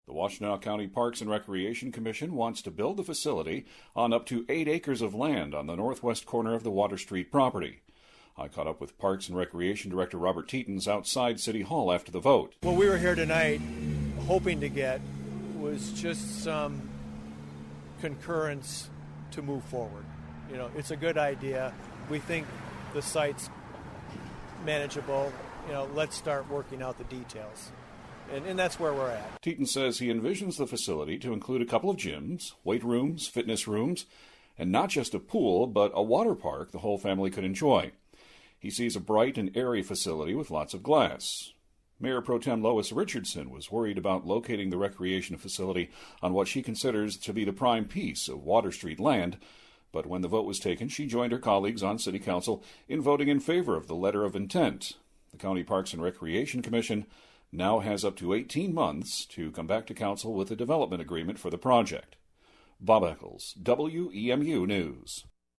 The Washtenaw County Parks and Recreation Commission wants to build the facility on up to 8 acres of land on the northwest corner of the Water Street property. I caught up with Parks and Recreation Director Robert Tetens outside City Hall after the vote. What we were here tonight hoping to get was just some concurrence to move forward. You know, it's a good idea. We think the site's manageable. You know, let's start working out the details. And that's where we're at. Tetens says he envisions the facility to include a couple of gyms, weight rooms, fitness rooms, and not just a pool, but a water park the whole family could enjoy. He sees a bright and airy facility with lots of glass. Mayor Pro Tem Lois Richardson was worried about locating the recreation facility on what she considers to be the prime piece of Water Street land, but when the vote was taken, she joined her colleagues on City Council in voting in favor of the letter of intent. The County Parks and Recreation Commission now has up to 18 months to come back to Council with a development agreement for the project. Bob Eccles, WEMU News.